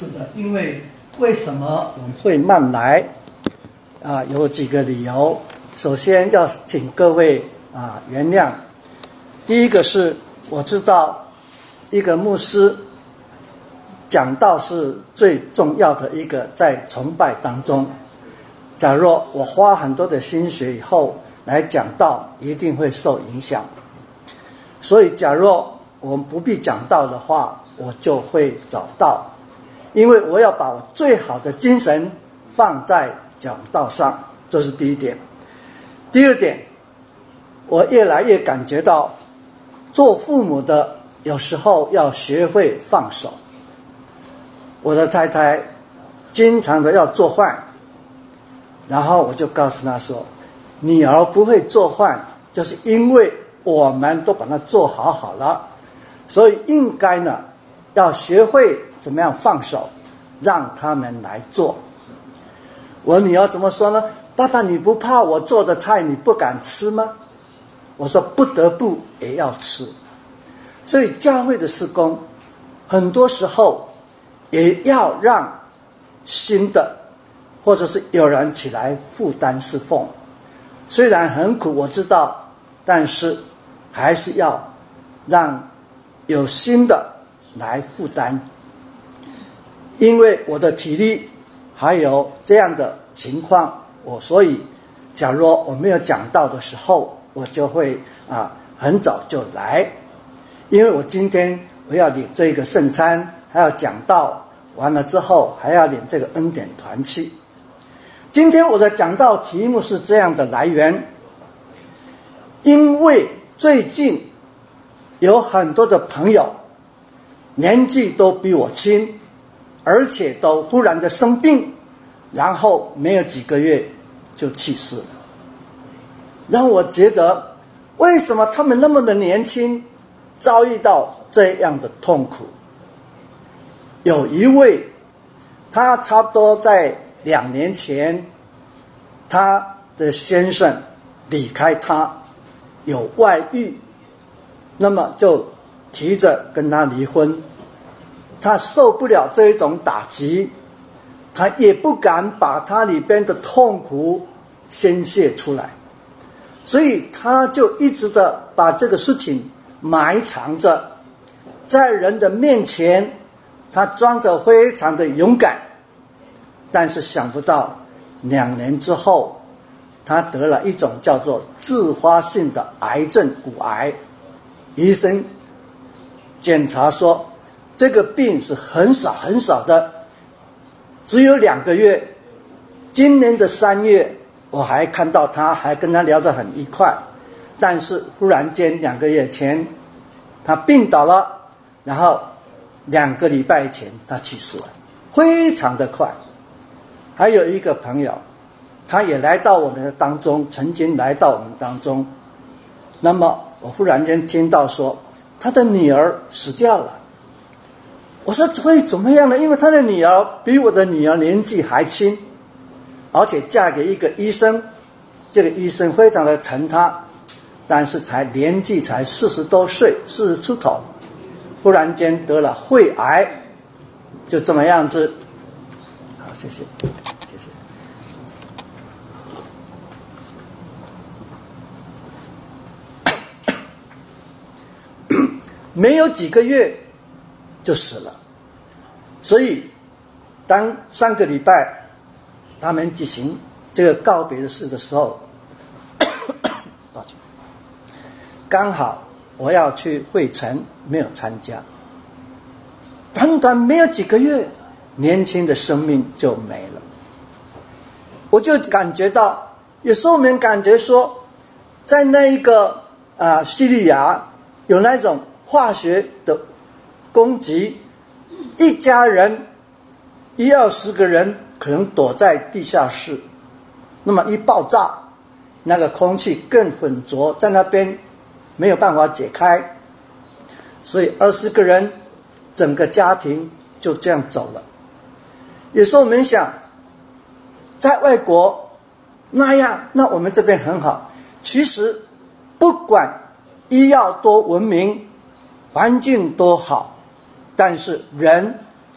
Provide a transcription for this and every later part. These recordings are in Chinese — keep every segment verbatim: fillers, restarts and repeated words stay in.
是的，因为为什么我们会慢来啊？有几个理由。首先要请各位啊原谅。第一个是我知道一个牧师讲道是最重要的一个，在崇拜当中，假若我花很多的心血以后来讲道，一定会受影响。所以假若我们不必讲道的话，我就会找道，因为我要把我最好的精神放在讲道上，这是第一点。第二点，我越来越感觉到做父母的有时候要学会放手。我的太太经常的要做饭，然后我就告诉她说，女儿不会做饭，就是因为我们都把它做好好了，所以应该呢要学会怎么样放手，让他们来做。我女儿怎么说呢？爸爸，你不怕我做的菜你不敢吃吗？我说不得不也要吃。所以教会的事工很多时候也要让新的或者是有人起来负担侍奉，虽然很苦我知道，但是还是要让有新的来负担。因为我的体力还有这样的情况，我所以假如我没有讲到的时候，我就会啊很早就来。因为我今天我要领这个圣餐，还要讲道，完了之后还要领这个恩典团契。今天我的讲道题目是这样的来源，因为最近有很多的朋友年纪都比我轻，而且都忽然的生病，然后没有几个月就去世了。让我觉得为什么他们那么的年轻遭遇到这样的痛苦。有一位他差不多在两年前，他的先生离开他，有外遇，那么就提着跟他离婚。他受不了这一种打击，他也不敢把他里边的痛苦宣泄出来，所以他就一直的把这个事情埋藏着，在人的面前他装着非常的勇敢，但是想不到两年之后他得了一种叫做自发性的癌症骨癌。医生检查说这个病是很少很少的，只有两个月。今年的三月我还看到他，还跟他聊得很愉快，但是忽然间两个月前他病倒了，然后两个礼拜前他去世了，非常的快。还有一个朋友，他也来到我们的当中，曾经来到我们当中，那么我忽然间听到说他的女儿死掉了。我说会怎么样呢？因为他的女儿比我的女儿年纪还轻，而且嫁给一个医生，这个医生非常的疼她，但是才年纪才四十多岁，四十出头，忽然间得了肺癌，就这么样子。好，谢谢，谢谢。没有几个月就死了。所以当上个礼拜他们举行这个告别的事的时候，抱歉，刚好我要去会城，没有参加。短短没有几个月，年轻的生命就没了。我就感觉到，有时候我们感觉说，在那一个啊叙利亚有那种化学的攻击，一家人一二十个人可能躲在地下室，那么一爆炸，那个空气更浑浊，在那边没有办法解开，所以二十个人整个家庭就这样走了。有时候我们想，在外国那样，那我们这边很好。其实不管医药多文明，环境多好，但是人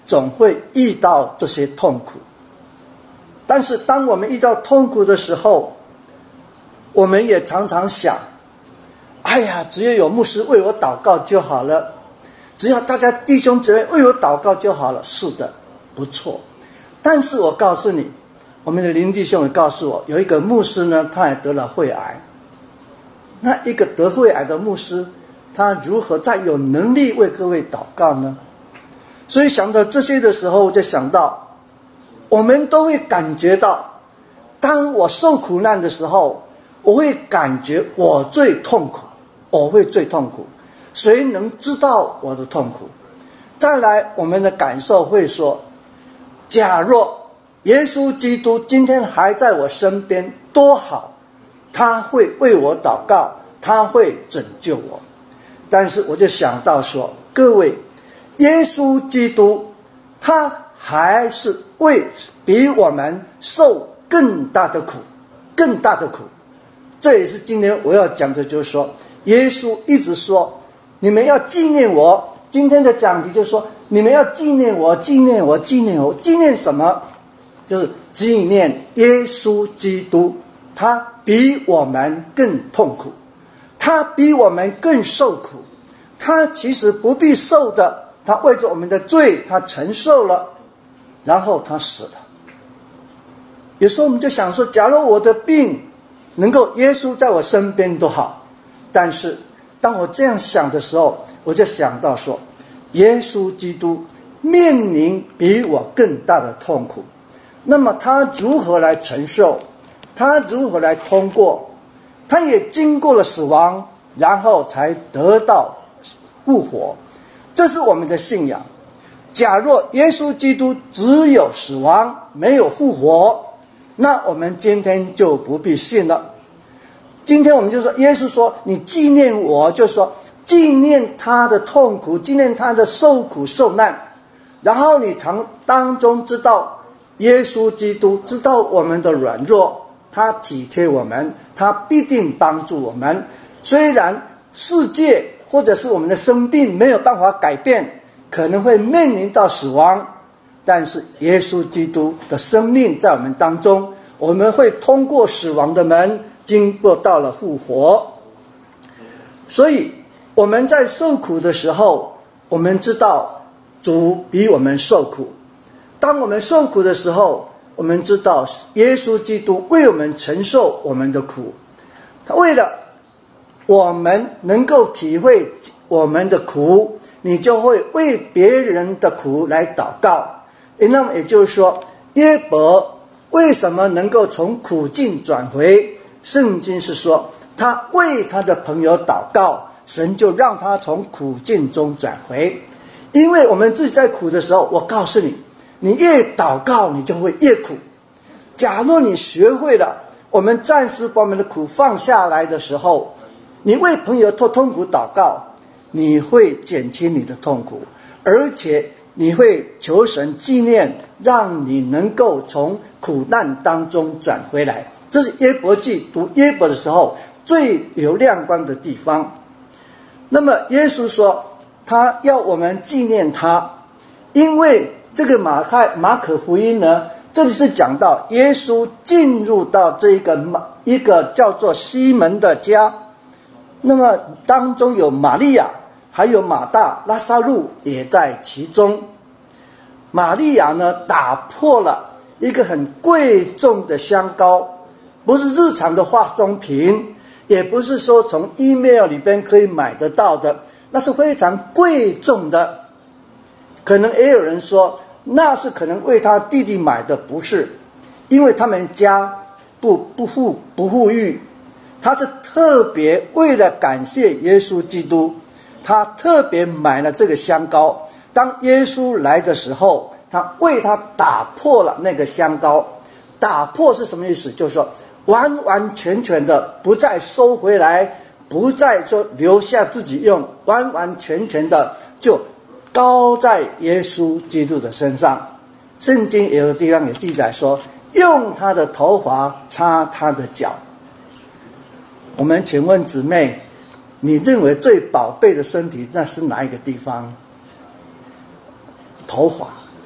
总会遇到这些痛苦。但是当我们遇到痛苦的时候，我们也常常想，哎呀，只要有牧师为我祷告就好了，只要大家弟兄姊妹为我祷告就好了。是的，不错。但是我告诉你，我们的林弟兄也告诉我，有一个牧师呢，他也得了肺癌。那一个得肺癌的牧师，他如何再有能力为各位祷告呢？所以想到这些的时候，就想到我们都会感觉到，当我受苦难的时候，我会感觉我最痛苦，我会最痛苦。谁能知道我的痛苦？再来，我们的感受会说，假若耶稣基督今天还在我身边，多好，他会为我祷告，他会拯救我。但是我就想到说，各位，耶稣基督他还是为比我们受更大的苦，更大的苦。这也是今天我要讲的，就是说耶稣一直说你们要纪念我。今天的讲题就是说你们要纪念我，纪念我，纪念我。纪念什么？就是纪念耶稣基督，他比我们更痛苦，他比我们更受苦，他其实不必受的，他为着我们的罪他承受了，然后他死了。有时候我们就想说，假如我的病能够耶稣在我身边多好。但是当我这样想的时候，我就想到说，耶稣基督面临比我更大的痛苦，那么他如何来承受？他如何来通过？他也经过了死亡，然后才得到复活。这是我们的信仰。假若耶稣基督只有死亡，没有复活，那我们今天就不必信了。今天我们就说，耶稣说你纪念我，就说纪念他的痛苦，纪念他的受苦受难，然后你常当中知道耶稣基督知道我们的软弱，他体贴我们，他必定帮助我们。虽然世界或者是我们的生病没有办法改变，可能会面临到死亡，但是耶稣基督的生命在我们当中，我们会通过死亡的门，经过到了复活。所以我们在受苦的时候，我们知道主比我们受苦。当我们受苦的时候，我们知道耶稣基督为我们承受我们的苦，他为了我们能够体会我们的苦，你就会为别人的苦来祷告。那么也就是说，约伯为什么能够从苦境转回？圣经是说他为他的朋友祷告，神就让他从苦境中转回。因为我们自己在苦的时候，我告诉你，你越祷告你就会越苦。假若你学会了我们暂时把我们的苦放下来的时候，你为朋友痛痛苦祷告，你会减轻你的痛苦，而且你会求神纪念，让你能够从苦难当中转回来。这是约伯记读约伯的时候最有亮光的地方。那么耶稣说他要我们纪念他，因为这个马太马可福音呢，这里是讲到耶稣进入到这一个一个叫做西门的家，那么当中有玛利亚，还有马大，拉撒路也在其中。玛利亚呢，打破了一个很贵重的香膏，不是日常的化妆品，也不是说从 email 里边可以买得到的，那是非常贵重的。可能也有人说那是可能为他弟弟买的，不是，因为他们家不不富不富裕，他是特别为了感谢耶稣基督，他特别买了这个香膏。当耶稣来的时候，他为他打破了那个香膏。打破是什么意思？就是说完完全全的不再收回来，不再说留下自己用，完完全全的就高在耶稣基督的身上。圣经有的地方也记载说，用他的头发擦他的脚。我们请问姊妹，你认为最宝贝的身体那是哪一个地方？头发。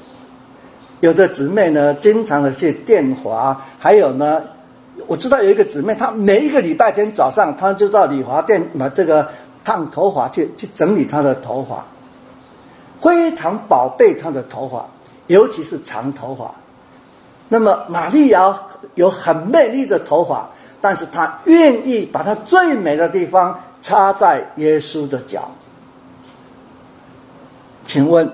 有的姊妹呢，经常的去电华，还有呢，我知道有一个姊妹，她每一个礼拜天早上，她就到理华店把这个烫头发去去整理她的头发，非常宝贝她的头发，尤其是长头发。那么玛利亚有很美丽的头发，但是她愿意把她最美的地方插在耶稣的脚。请问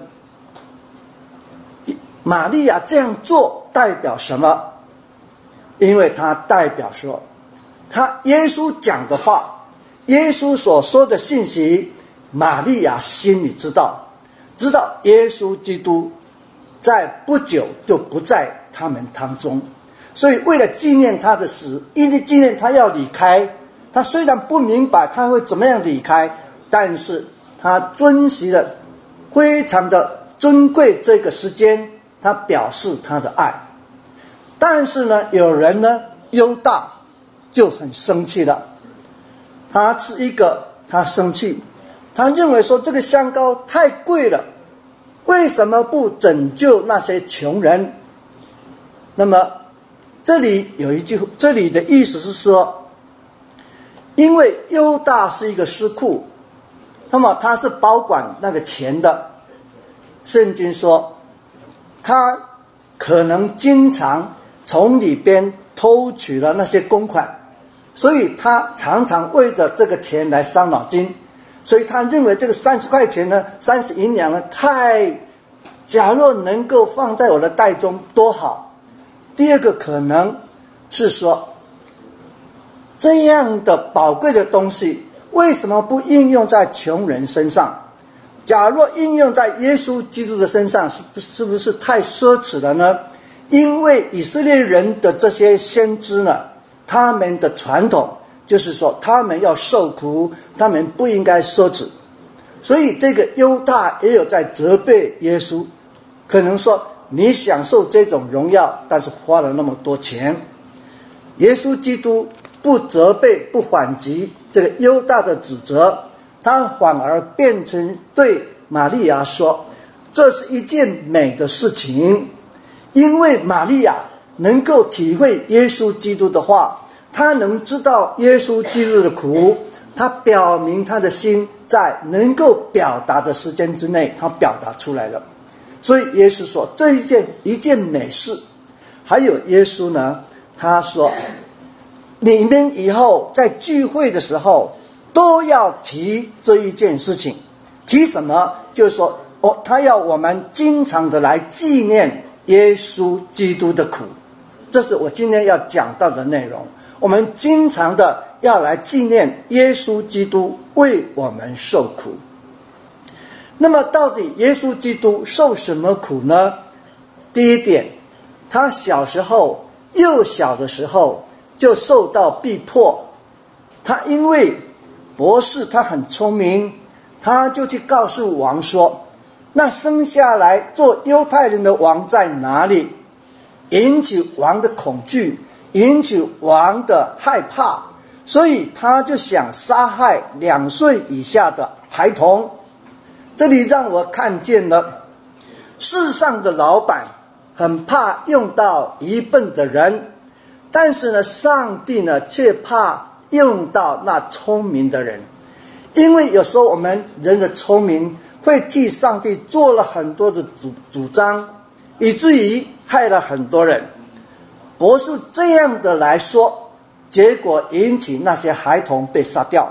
玛利亚这样做代表什么？因为它代表说，他耶稣讲的话，耶稣所说的信息，玛利亚心里知道，知道耶稣基督在不久就不在他们当中，所以为了纪念他的死，因为纪念他要离开，他虽然不明白他会怎么样离开，但是他珍惜了非常的尊贵这个时间，他表示他的爱。但是呢，有人呢，犹大就很生气了。他是一个，他生气，他认为说这个香膏太贵了，为什么不拯救那些穷人？那么这里有一句，这里的意思是说，因为犹大是一个司库，那么他是保管那个钱的。圣经说，他可能经常从里边偷取了那些公款，所以他常常为着这个钱来伤脑筋，所以他认为这个三十块钱呢，三十银两呢，太，假若能够放在我的袋中多好。第二个可能是说，这样的宝贵的东西为什么不应用在穷人身上？假若应用在耶稣基督的身上，是不是不是太奢侈了呢？因为以色列人的这些先知呢，他们的传统就是说，他们要受苦，他们不应该奢侈。所以这个犹大也有在责备耶稣，可能说你享受这种荣耀，但是花了那么多钱。耶稣基督不责备不反击这个犹大的指责，他反而变成对玛利亚说，这是一件美的事情。因为玛利亚能够体会耶稣基督的话，他能知道耶稣基督的苦，他表明他的心在能够表达的时间之内，他表达出来了。所以耶稣说这一件一件美事。还有耶稣呢，他说你们以后在聚会的时候都要提这一件事情。提什么？就是说、哦、他要我们经常的来纪念耶稣基督的苦。这是我今天要讲到的内容。我们经常的要来纪念耶稣基督为我们受苦。那么到底耶稣基督受什么苦呢？第一点，他小时候幼小的时候就受到逼迫。他因为博士他很聪明，他就去告诉王说，那生下来做犹太人的王在哪里？引起王的恐惧，引起王的害怕，所以他就想杀害两岁以下的孩童。这里让我看见了世上的老板很怕用到愚笨的人，但是呢，上帝呢却怕用到那聪明的人。因为有时候我们人的聪明会替上帝做了很多的主主张，以至于害了很多人。博士这样的来说，结果引起那些孩童被杀掉。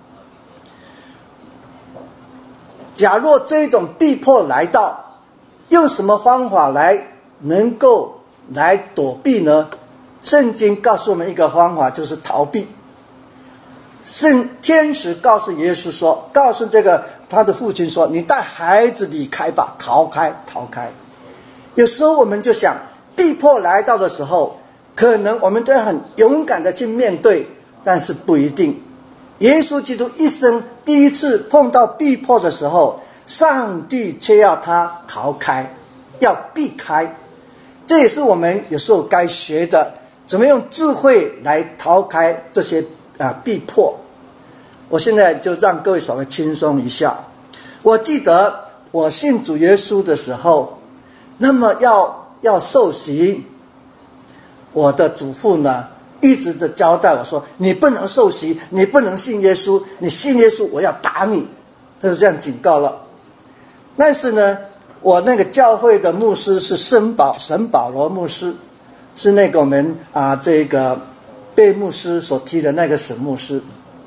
假若这种逼迫来到，用什么方法来能够来躲避呢？圣经告诉我们一个方法，就是逃避。圣天使告诉耶稣说，告诉这个他的父亲说，你带孩子离开吧，逃开逃开。有时候我们就想，逼迫来到的时候，可能我们都要很勇敢的去面对，但是不一定。耶稣基督一生第一次碰到逼迫的时候，上帝却要他逃开，要避开。这也是我们有时候该学的，怎么用智慧来逃开这些啊逼迫。我现在就让各位稍微轻松一下。我记得我信主耶稣的时候，那么要要受洗，我的祖父呢一直的交代我说，你不能受洗，你不能信耶稣，你信耶稣我要打你，他就这样警告了。但是呢，我那个教会的牧师是圣保神保罗牧师，是那个我们啊这个贝牧师所提的那个沈牧师。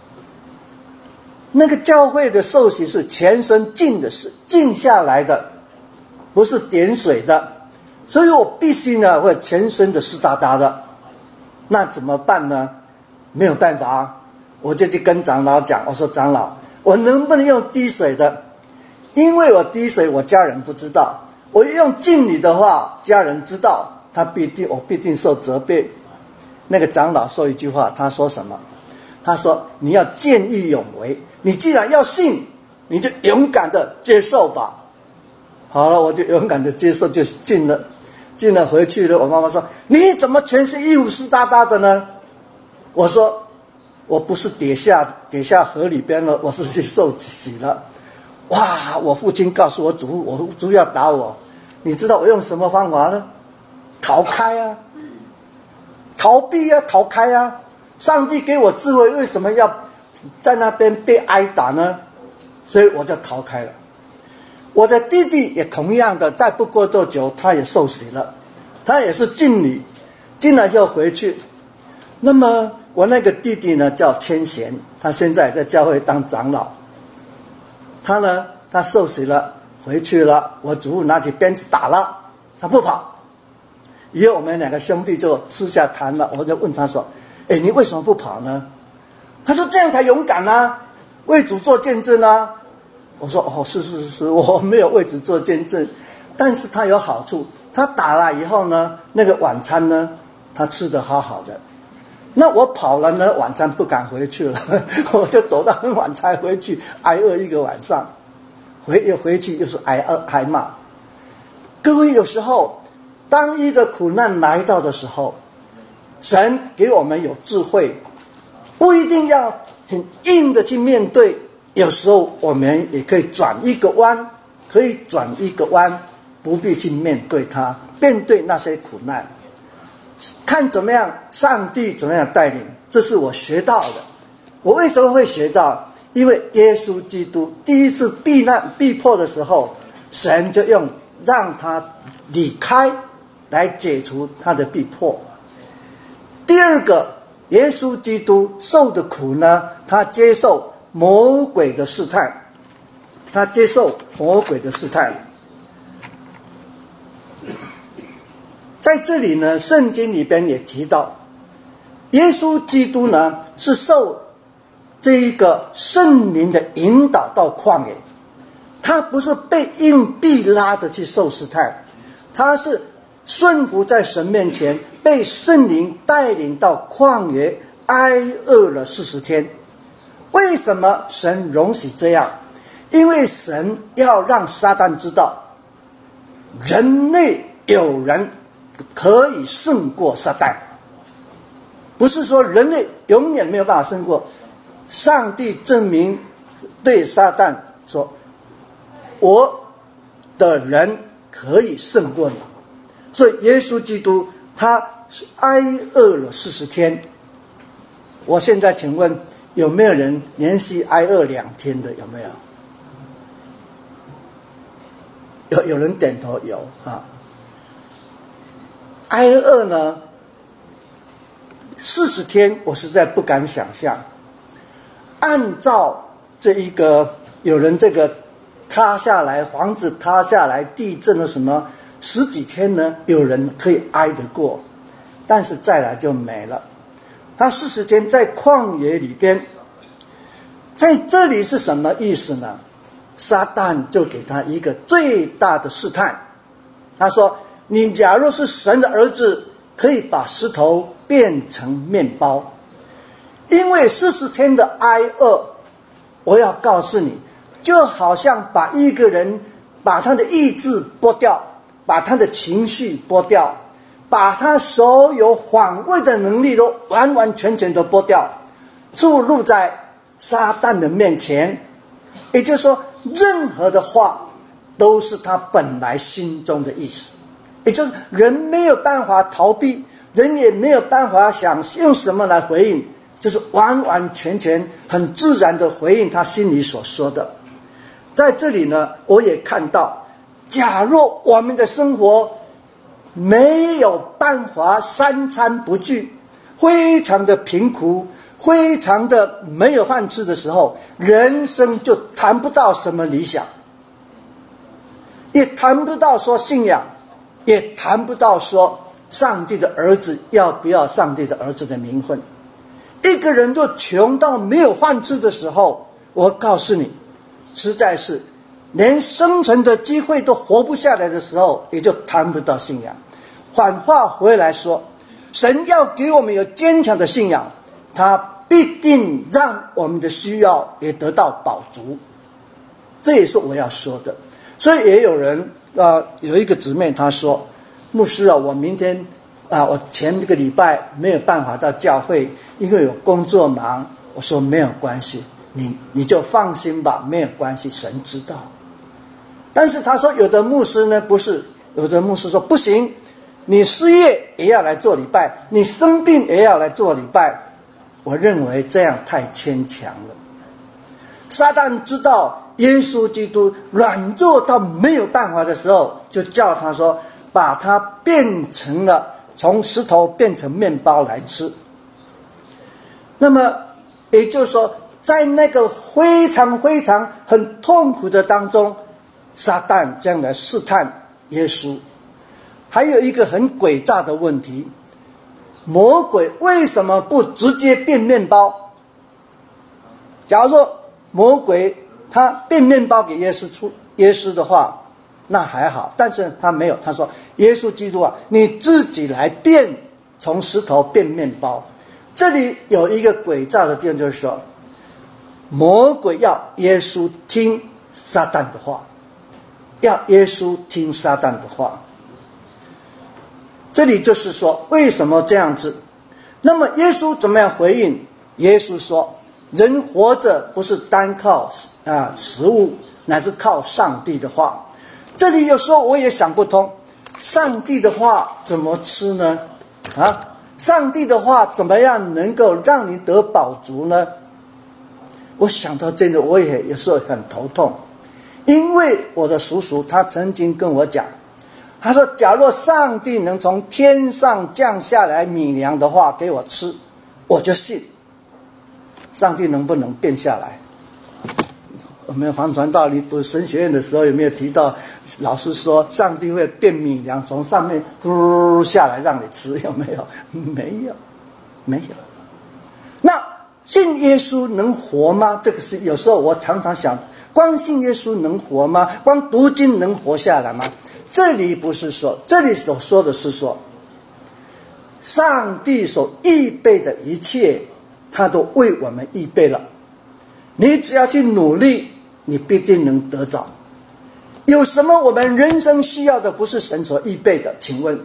那个教会的受洗是全身浸的，是浸下来的，不是点水的，所以我必须呢会全身的湿哒哒的。那怎么办呢？没有办法，我就去跟长老讲，我说长老，我能不能用滴水的？因为我滴水我家人不知道，我用敬礼的话家人知道，他必定我必定受责备。那个长老说一句话，他说什么？他说你要见义勇为，你既然要信，你就勇敢的接受吧。好了，我就勇敢的接受，就进了。进了回去了，我妈妈说你怎么全身衣服湿哒哒的呢？我说我不是跌下跌下河里边了，我是去受洗了。哇！我父亲告诉我祖父，我祖父要打我，你知道我用什么方法呢？逃开啊，逃避啊，逃开啊！上帝给我智慧，为什么要在那边被挨打呢？所以我就逃开了。我的弟弟也同样的，再不过多久他也受洗了，他也是敬礼，进了就回去。那么我那个弟弟呢叫千贤，他现在在教会当长老。他呢他受洗了，回去了，我祖父拿起鞭子打了他，不跑。以后我们两个兄弟就私下谈了，我就问他说，哎，你为什么不跑呢？他说这样才勇敢啊，为主做见证啊。我说哦，是是是，我没有为主做见证，但是他有好处，他打了以后呢，那个晚餐呢他吃得好好的。那我跑了呢，晚餐不敢回去了，我就躲到很晚才回去，挨饿一个晚上，回又回去又是挨饿挨骂。各位，有时候当一个苦难来到的时候，神给我们有智慧，不一定要很硬的去面对，有时候我们也可以转一个弯，可以转一个弯，不必去面对它，面对那些苦难，看怎么样上帝怎么样带领。这是我学到的。我为什么会学到？因为耶稣基督第一次避难逼迫的时候，神就用让他离开来解除他的逼迫。第二个，耶稣基督受的苦呢，他接受魔鬼的试探，他接受魔鬼的试探。在这里呢，圣经里边也提到，耶稣基督呢是受这一个圣灵的引导到旷野，他不是被硬币拉着去受试探，他是顺服在神面前，被圣灵带领到旷野挨饿了四十天。为什么神容许这样？因为神要让撒旦知道，人类有人可以胜过撒旦，不是说人类永远没有办法胜过。上帝证明对撒旦说，我的人可以胜过你。所以耶稣基督他挨饿了四十天。我现在请问，有没有人连续挨饿两天的？有没有？有有人点头，有啊。挨饿呢，四十天，我实在不敢想象。按照这一个有人这个塌下来，房子塌下来，地震了什么，十几天呢，有人可以挨得过，但是再来就没了。他四十天在旷野里边，在这里是什么意思呢？撒旦就给他一个最大的试探，他说，你假如是神的儿子，可以把石头变成面包。因为四十天的挨饿，我要告诉你，就好像把一个人把他的意志剥掉，把他的情绪剥掉，把他所有反胃的能力都完完全全都剥掉，注入在撒旦的面前。也就是说，任何的话都是他本来心中的意思。 也就是人没有办法逃避，人也没有办法想用什么来回应，就是完完全全很自然的回应他心里所说的。在这里呢，我也看到，假若我们的生活没有办法三餐不聚，非常的贫苦，非常的没有饭吃的时候，人生就谈不到什么理想，也谈不到说信仰，也谈不到说上帝的儿子要不要上帝的儿子的名分。一个人就穷到没有饭吃的时候，我告诉你，实在是连生存的机会都活不下来的时候，也就谈不到信仰。反话回来说，神要给我们有坚强的信仰，他必定让我们的需要也得到饱足。这也是我要说的。所以也有人呃，有一个姊妹她说，牧师啊，我明天啊，我前一个礼拜没有办法到教会，因为有工作忙。我说没有关系，你你就放心吧，没有关系，神知道。但是他说有的牧师呢不是，有的牧师说不行，你失业也要来做礼拜，你生病也要来做礼拜。我认为这样太牵强了。撒旦知道耶稣基督软弱到没有办法的时候，就叫他说把它变成了从石头变成面包来吃。那么也就是说，在那个非常非常很痛苦的当中，撒旦将来试探耶稣。还有一个很诡诈的问题，魔鬼为什么不直接变面包？假如说魔鬼他变面包给耶稣出耶稣的话，那还好，但是他没有，他说耶稣基督啊，你自己来变，从石头变面包。这里有一个诡诈的地方，就是说魔鬼要耶稣听撒旦的话，要耶稣听撒旦的话。这里就是说为什么这样子。那么耶稣怎么样回应？耶稣说人活着不是单靠啊食物，乃是靠上帝的话。这里有时候我也想不通，上帝的话怎么吃呢？啊，上帝的话怎么样能够让你得饱足呢？我想到这个，我也有时候很头痛。因为我的叔叔他曾经跟我讲，他说假若上帝能从天上降下来米粮的话给我吃，我就信。上帝能不能变下来？我们黄传道你读神学院的时候有没有提到老师说上帝会变米粮从上面嘟下来让你吃？有没有？没有，没有。那信耶稣能活吗？这个是有时候我常常想，光信耶稣能活吗？光读经能活下来吗？这里不是说，这里所说的是说，上帝所预备的一切，他都为我们预备了。你只要去努力，你必定能得着。有什么我们人生需要的不是神所预备的？请问，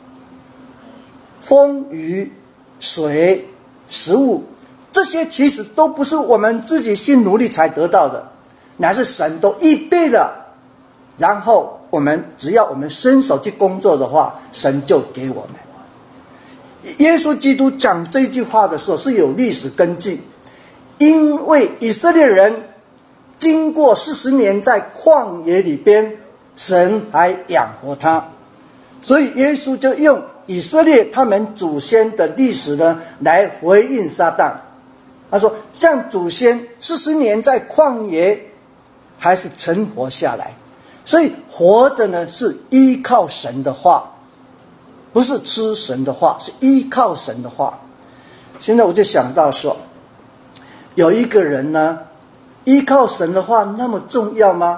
风雨水食物，这些其实都不是我们自己去努力才得到的，乃是神都预备了。然后我们只要我们伸手去工作的话，神就给我们。耶稣基督讲这句话的时候是有历史根据，因为以色列人经过四十年在旷野里边，神还养活他，所以耶稣就用以色列他们祖先的历史呢来回应撒旦。他说像祖先四十年在旷野还是存活下来，所以活着呢是依靠神的话，不是吃神的话，是依靠神的话。现在我就想到说，有一个人呢，依靠神的话那么重要吗？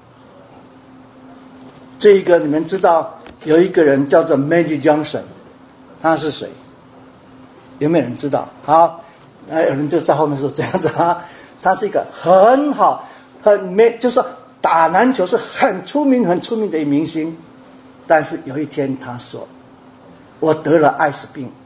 这一个你们知道，有一个人叫做 Magic Johnson， 他是谁？有没有人知道？好，那有人就在后面说这样子啊，他是一个很好很没，就是说打篮球是很出名很出名的明星。但是有一天他说，我得了艾滋病，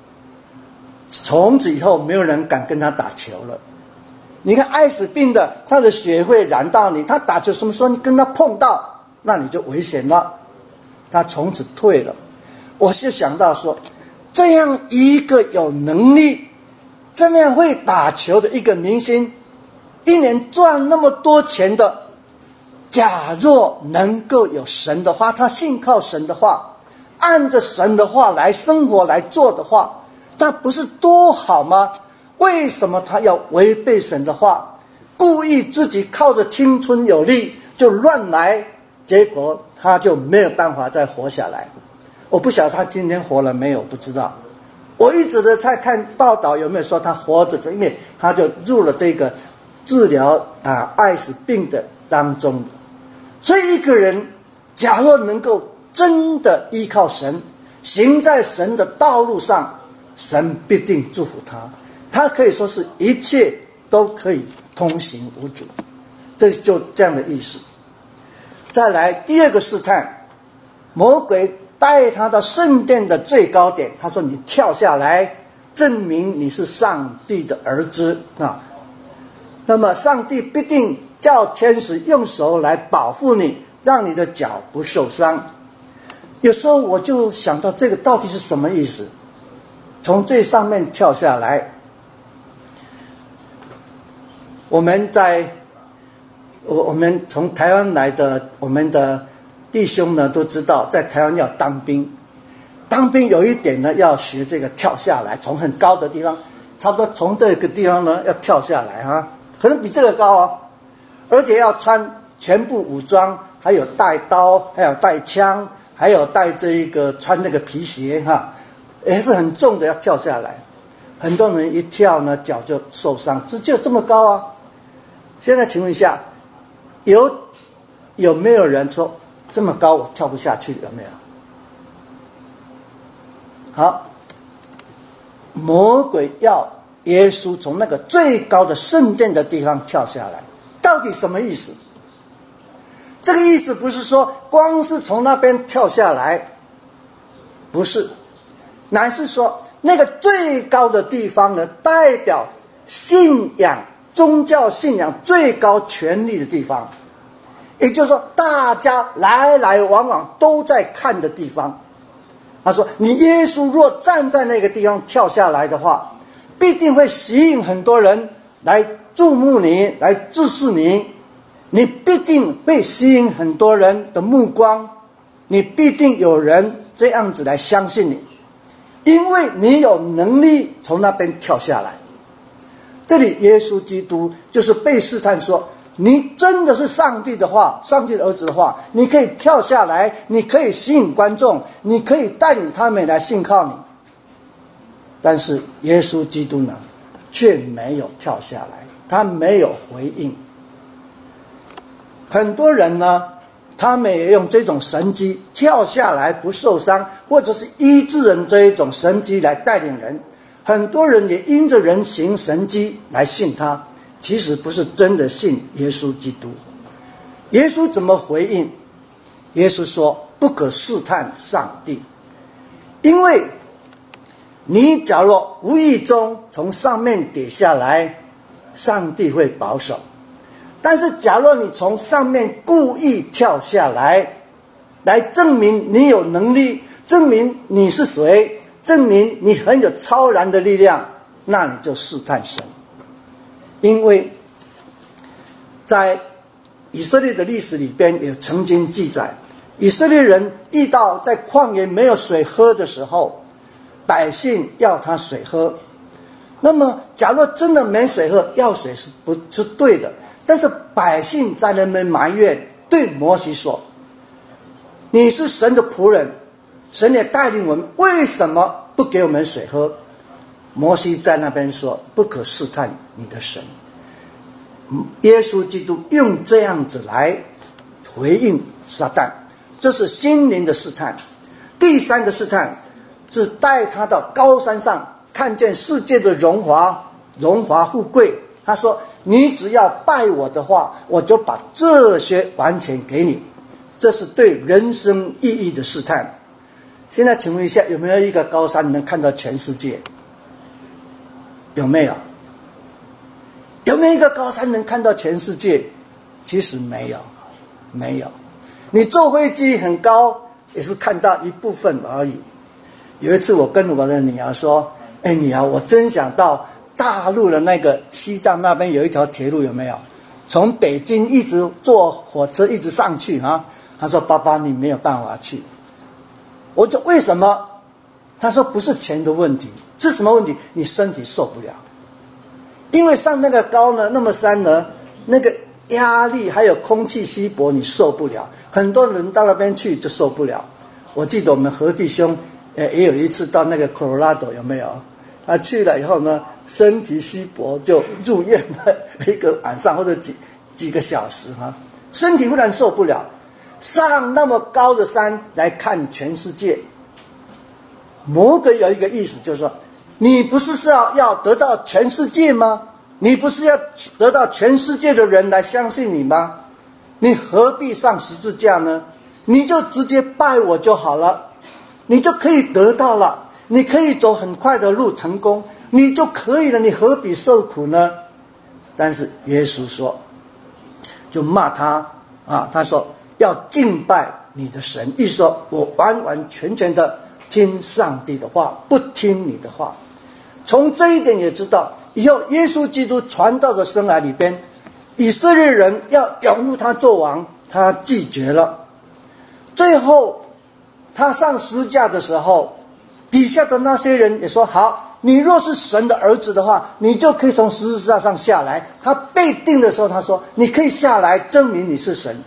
从此以后没有人敢跟他打球了。你看艾滋病的，他的血会染到你，他打球什么时候你跟他碰到，那你就危险了。 他从此退了。我是想到说，这样一个有能力、这么样会打球的一个明星，一年赚那么多钱的，假若能够有神的话，他信靠神的话，按着神的话来生活来做的话，那不是多好吗？为什么他要违背神的话，故意自己靠着青春有力就乱来，结果他就没有办法再活下来。我不晓得他今天活了没有，不知道。我一直的在看报道，有没有说他活着的，因为他就入了这个治疗啊艾滋病的当中。所以一个人假若能够真的依靠神，行在神的道路上，神必定祝福他，他可以说是一切都可以通行无阻，这就这样的意思。再来第二个试探，魔鬼带他到圣殿的最高点，他说你跳下来，证明你是上帝的儿子啊。那么上帝必定叫天使用手来保护你，让你的脚不受伤。有时候我就想到这个到底是什么意思，从最上面跳下来。我们在我我们从台湾来的我们的弟兄呢都知道，在台湾要当兵，当兵有一点呢要学这个跳下来，从很高的地方，差不多从这个地方呢要跳下来哈，可能比这个高哦，而且要穿全部武装，还有带刀，还有带枪，还有带这一个穿那个皮鞋哈，也是很重的要跳下来。很多人一跳呢脚就受伤，这就这么高啊。现在请问一下，有有没有人说这么高我跳不下去？有没有？好，魔鬼要耶稣从那个最高的圣殿的地方跳下来，到底什么意思？这个意思不是说光是从那边跳下来，不是，乃是说那个最高的地方呢，代表信仰宗教信仰最高权力的地方，也就是说大家来来往往都在看的地方。他说你耶稣若站在那个地方跳下来的话，必定会吸引很多人来注目你，来注视你，你必定会吸引很多人的目光，你必定有人这样子来相信你，因为你有能力从那边跳下来。这里耶稣基督就是被试探说，你真的是上帝的话，上帝的儿子的话，你可以跳下来，你可以吸引观众，你可以带领他们来信靠你。但是耶稣基督呢，却没有跳下来，他没有回应。很多人呢，他们也用这种神迹跳下来不受伤，或者是医治人这一种神迹来带领人。很多人也因着人行神迹来信他，其实不是真的信耶稣基督。耶稣怎么回应？耶稣说不可试探上帝，因为你假若无意中从上面跌下来，上帝会保守，但是假若你从上面故意跳下来，来证明你有能力，证明你是谁，证明你很有超然的力量，那你就试探神。因为在以色列的历史里边也曾经记载，以色列人遇到在旷野没有水喝的时候，百姓要他水喝，那么假若真的没水喝，要水是不是对的，但是百姓在那边埋怨，对摩西说，你是神的仆人，神也带领我们，为什么不给我们水喝？摩西在那边说，不可试探你的神。耶稣基督用这样子来回应撒旦，这是心灵的试探。第三个试探是带他到高山上，看见世界的荣华荣华富贵，他说你只要拜我的话，我就把这些完全给你。这是对人生意义的试探。现在请问一下，有没有一个高山能看到全世界？有没有？有没有一个高山能看到全世界？其实没有，没有。你坐飞机很高， 也是看到一部分而已。有一次我跟我的女儿说，哎，女儿，我真想到大陆的那个西藏那边有一条铁路，有没有？从北京一直坐火车一直上去啊。她说，爸爸你没有办法去。我说为什么？她说不是钱的问题，是什么问题？你身体受不了。因为上那个高呢，那么山呢，那个压力还有空气稀薄，你受不了。很多人到那边去就受不了。我记得我们何弟兄，呃，也有一次到那个 Colorado 有没有？他去了以后呢，身体稀薄就入院了一个晚上或者几几个小时哈，身体忽然受不了。上那么高的山来看全世界，魔鬼有一个意思，就是说，你不是是要要得到全世界吗？你不是要得到全世界的人来相信你吗？你何必上十字架呢？你就直接拜我就好了，你就可以得到了，你可以走很快的路成功，你就可以了，你何必受苦呢？但是耶稣说，就骂他啊，他说要敬拜你的神，意思说我完完全全的听上帝的话，不听你的话。从这一点也知道，以后耶稣基督传道的生涯里边，以色列人要拥护他做王，他拒绝了。最后他上十字架的时候，底下的那些人也说，好，你若是神的儿子的话，你就可以从十字架上下来。他被定的时候，他说你可以下来证明你是神。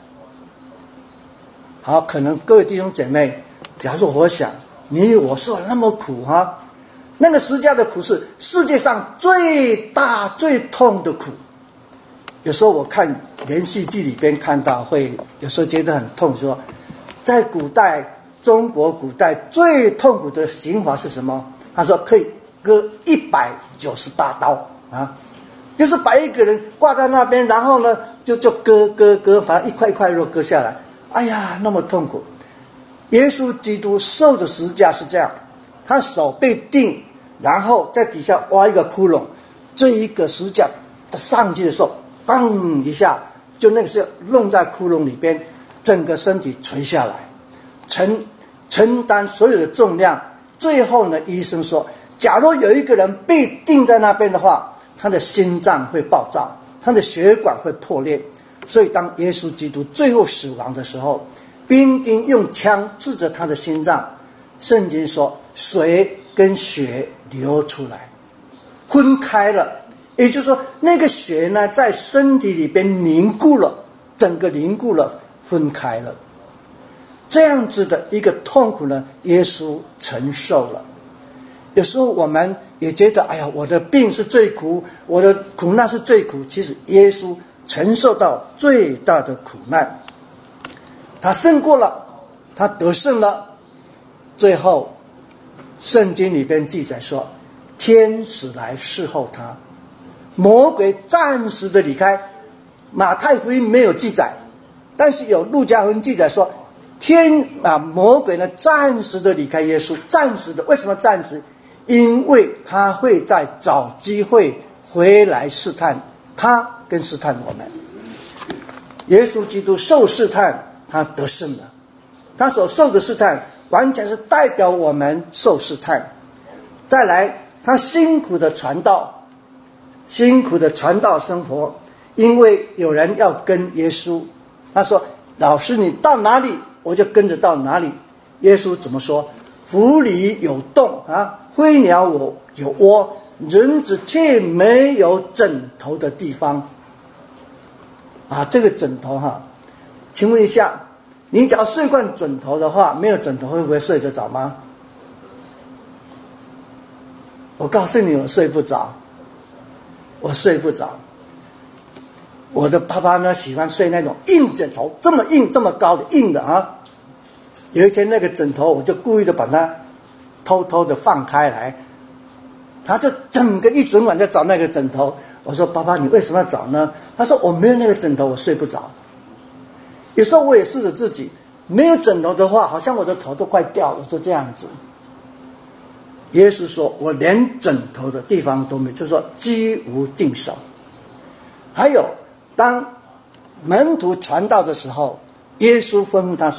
好，可能各位弟兄姐妹，假如我想你我受了那么苦哈，那个十字架的苦是世界上最大最痛的苦。有时候我看连续剧里边看到，会有时候觉得很痛，说在古代中国古代最痛苦的刑罚是什么？他说可以割一百九十八刀啊，就是把一个人挂在那边，然后呢就就割割割，把一块一块肉割下来。哎呀，那么痛苦。耶稣基督受的十字架是这样，他手被钉，然后在底下挖一个窟窿，这一个十字架上去的时候，砰一下，就那个时候弄在窟窿里边，整个身体垂下来，承承担所有的重量。最后呢，医生说，假如有一个人被钉在那边的话，他的心脏会爆炸，他的血管会破裂。所以当耶稣基督最后死亡的时候，兵丁用枪指着他的心脏，圣经说水跟血流出来，分开了。也就是说，那个血呢在身体里边凝固了，整个凝固了，分开了。这样子的一个痛苦呢，耶稣承受了。有时候我们也觉得，哎呀，我的病是最苦，我的苦难是最苦。其实耶稣承受到最大的苦难，他胜过了，他得胜了。最后圣经里边记载说，天使来侍候他，魔鬼暂时的离开。马太福音没有记载，但是有路加福音记载说，天啊，魔鬼呢暂时的离开耶稣，暂时的。为什么暂时？因为他会在找机会回来试探他跟试探我们。耶稣基督受试探，他得胜了。他所受的试探完全是代表我们受试探。再来，他辛苦的传道，辛苦的传道生活，因为有人要跟耶稣，他说，老师你到哪里我就跟着到哪里。耶稣怎么说？府里有洞啊，飞鸟我有窝，人子却没有枕头的地方啊。这个枕头哈，请问一下，你只要睡惯枕头的话，没有枕头会不会睡得着吗？我告诉你，我睡不着，我睡不着。我的爸爸呢，喜欢睡那种硬枕头，这么硬这么高的硬的啊。有一天那个枕头，我就故意的把它偷偷的放开来，他就整个一整晚在找那个枕头。我说，爸爸你为什么要找呢？他说，我没有那个枕头我睡不着。有时候我也试着自己没有枕头的话，好像我的头都快掉了，就这样子。耶稣说，我连枕头的地方都没有，就是说居无定所。还有当门徒传道的时候，耶稣吩咐他说，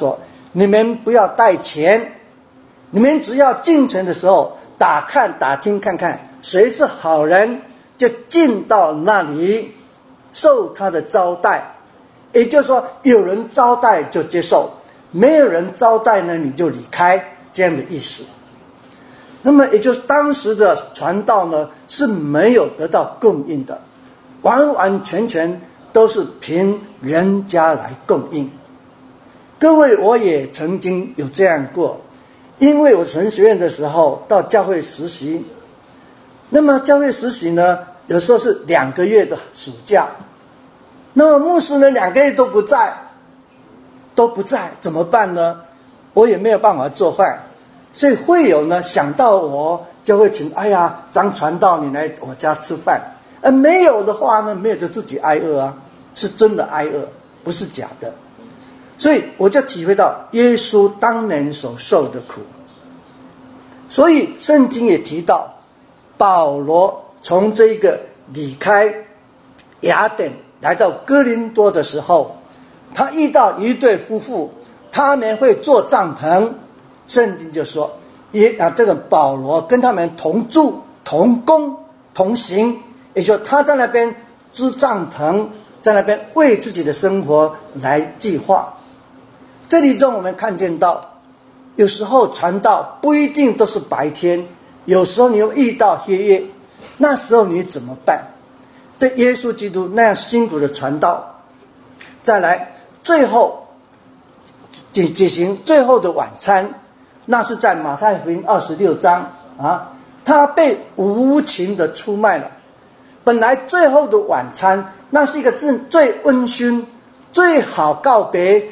你们不要带钱，你们只要进城的时候打看打听看看谁是好人，就进到那里受他的招待。也就是说，有人招待就接受，没有人招待呢，你就离开，这样的意思。那么也就是当时的传道呢是没有得到供应的，完完全全都是凭人家来供应。各位，我也曾经有这样过，因为我神学院的时候到教会实习，那么教会实习呢有时候是两个月的暑假，那么牧师呢两个月都不在都不在怎么办呢？我也没有办法做饭，所以会友呢想到我就会请，哎呀张传道你来我家吃饭，而没有的话呢，没有就自己挨饿啊，是真的挨饿，不是假的。所以我就体会到耶稣当年所受的苦。所以圣经也提到，保罗从这个离开雅典来到哥林多的时候，他遇到一对夫妇，他们会做帐篷，圣经就说也啊，这个保罗跟他们同住同工同行，也就是他在那边支帐篷，在那边为自己的生活来计划。这里中我们看见到，有时候传道不一定都是白天，有时候你又遇到黑夜，那时候你怎么办？这耶稣基督那样辛苦的传道，再来最后举举行最后的晚餐，那是在马太福音二十六章啊，他被无情的出卖了。本来最后的晚餐，那是一个最温馨、最好告别，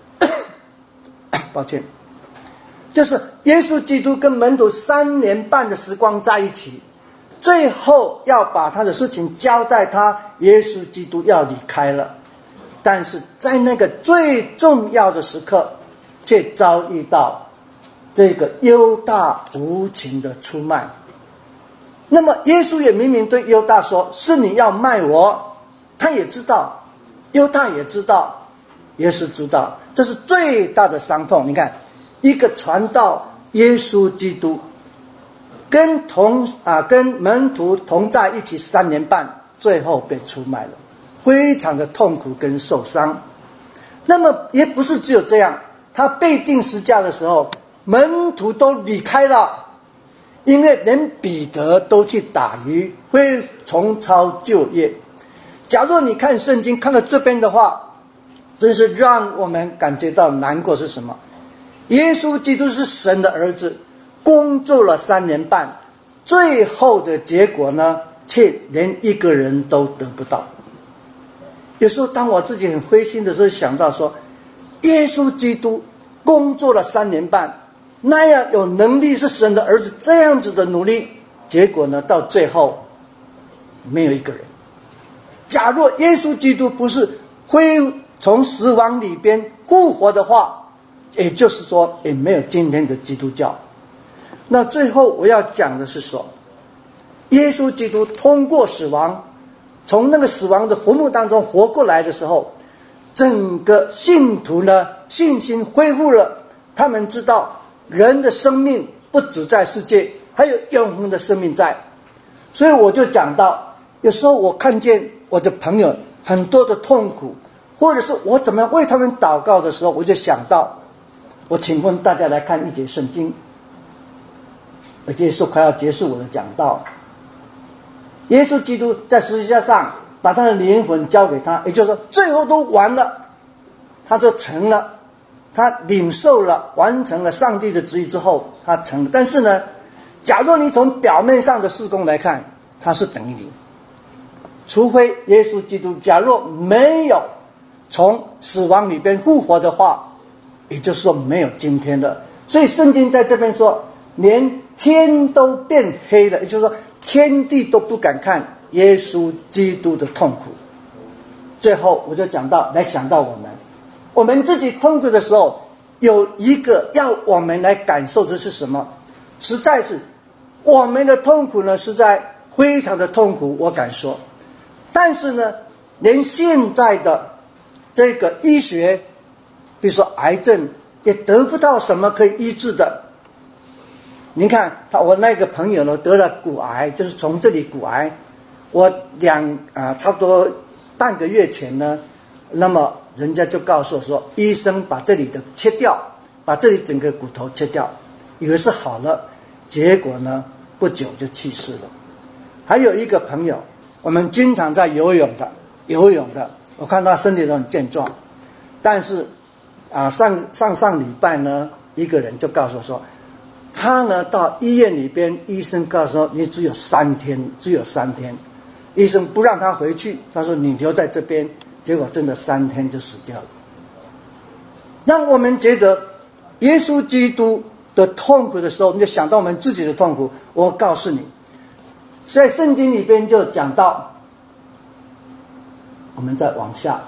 抱歉，就是耶稣基督跟门徒三年半的时光在一起，最后要把他的事情交代他，耶稣基督要离开了。但是在那个最重要的时刻，却遭遇到这个犹大无情的出卖。那么耶稣也明明对犹大说，是你要卖我。他也知道，犹大也知道，耶稣知道，这是最大的伤痛。你看，一个传道耶稣基督跟同啊跟门徒同在一起三年半，最后被出卖了，非常的痛苦跟受伤。那么也不是只有这样，他被钉十字架的时候，门徒都离开了，因为连彼得都去打鱼，会重操旧业。假如你看圣经看到这边的话，真是让我们感觉到难过。是什么？耶稣基督是神的儿子，工作了三年半，最后的结果呢，却连一个人都得不到。有时候当我自己很灰心的时候，想到说，耶稣基督工作了三年半，那样有能力是神的儿子，这样子的努力，结果呢，到最后没有一个人。假若耶稣基督不是会从死亡里边复活的话，也就是说也没有今天的基督教。那最后我要讲的是说，耶稣基督通过死亡，从那个死亡的坟墓当中活过来的时候，整个信徒呢信心恢复了，他们知道人的生命不只在世界，还有永恒的生命在。所以我就讲到，有时候我看见我的朋友很多的痛苦，或者是我怎么样为他们祷告的时候，我就想到，我请问大家来看一节圣经。而这是快要结束我的讲道。耶稣基督在十字架上把他的灵魂交给他，也就是说最后都完了，他就成了，他领受了，完成了上帝的旨意之后，他成了。但是呢，假若你从表面上的事工来看，他是等于零。除非耶稣基督假若没有从死亡里边复活的话，也就是说没有今天的。所以圣经在这边说，连天都变黑了，也就是说天地都不敢看耶稣基督的痛苦。最后我就讲到，来想到我们我们自己痛苦的时候，有一个要我们来感受的是什么？实在是我们的痛苦呢，实在非常的痛苦，我敢说。但是呢，连现在的这个医学，比如说癌症也得不到什么可以医治的。您看他，我那个朋友呢得了骨癌，就是从这里骨癌，我两啊、呃、差不多半个月前呢，那么人家就告诉我说，医生把这里的切掉，把这里整个骨头切掉，以为是好了，结果呢不久就去世了。还有一个朋友，我们经常在游泳的，游泳的，我看他身体都很健壮，但是啊上上上礼拜呢，一个人就告诉我说，他呢到医院里边，医生告诉说你只有三天，只有三天，医生不让他回去，他说你留在这边，结果真的三天就死掉了。让我们觉得耶稣基督的痛苦的时候，你就想到我们自己的痛苦。我告诉你，在圣经里边就讲到，我们再往下，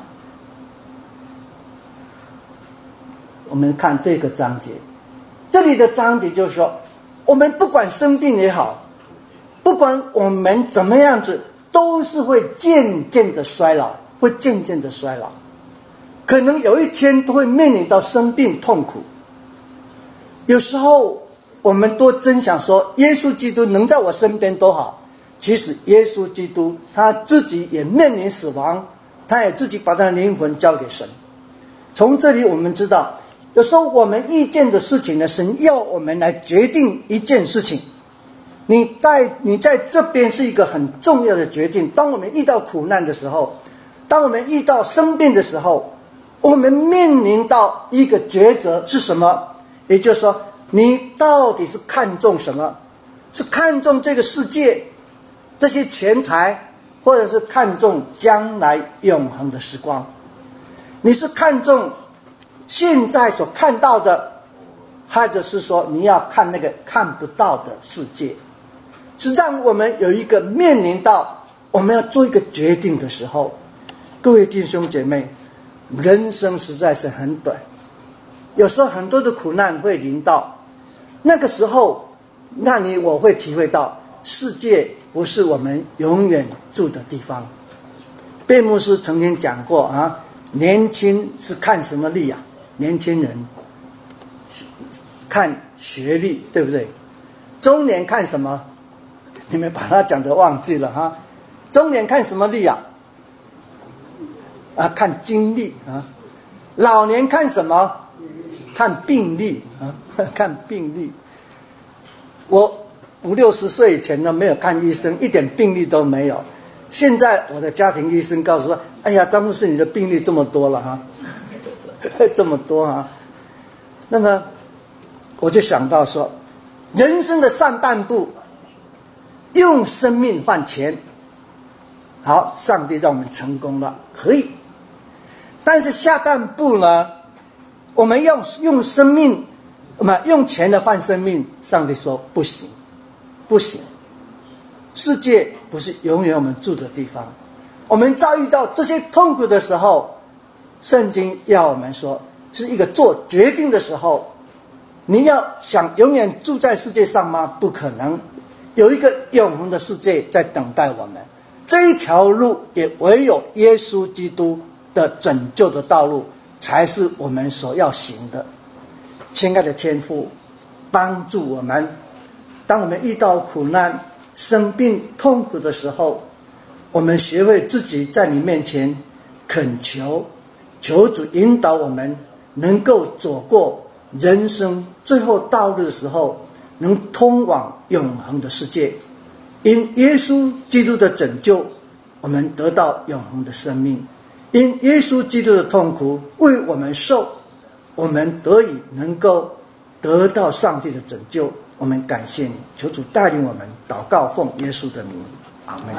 我们看这个章节，这里的章节就是说，我们不管生病也好，不管我们怎么样子，都是会渐渐的衰老，会渐渐的衰老，可能有一天都会面临到生病痛苦。有时候我们都真想说，耶稣基督能在我身边多好。其实耶稣基督他自己也面临死亡，他也自己把他的灵魂交给神。从这里我们知道，有时候我们遇见的事情呢，神要我们来决定一件事情。你在你在这边是一个很重要的决定。当我们遇到苦难的时候，当我们遇到生病的时候，我们面临到一个抉择是什么？也就是说，你到底是看重什么？是看重这个世界，这些钱财，或者是看重将来永恒的时光？你是看重现在所看到的，或者是说你要看那个看不到的世界？是让我们有一个面临到我们要做一个决定的时候。各位弟兄姐妹，人生实在是很短，有时候很多的苦难会临到，那个时候，那你我会体会到，世界不是我们永远住的地方。贝牧师曾经讲过啊，年轻是看什么历啊？年轻人看学历，对不对？中年看什么？你们把它讲得忘记了哈。中年看什么历啊？啊，看经历啊。老年看什么？看病历啊，看病历。我五六十岁以前呢，没有看医生，一点病历都没有。现在我的家庭医生告诉说：“哎呀，张牧师，你的病历这么多了哈，这么多啊。”那么我就想到说，人生的上半部用生命换钱，好，上帝让我们成功了，可以。但是下半部呢，我们用用生命，用钱来换生命，上帝说不行，不行。世界不是永远我们住的地方。我们遭遇到这些痛苦的时候，圣经要我们说，是一个做决定的时候。你要想永远住在世界上吗？不可能，有一个永恒的世界在等待我们。这一条路也唯有耶稣基督的拯救的道路才是我们所要行的。亲爱的天父，帮助我们，当我们遇到苦难、生病、痛苦的时候，我们学会自己在你面前恳求，求主引导我们，能够走过人生最后道路的时候，能通往永恒的世界。因耶稣基督的拯救，我们得到永恒的生命；因耶稣基督的痛苦为我们受，我们得以能够得到上帝的拯救。我们感谢你，求主带领我们祷告，奉耶稣的名，阿们。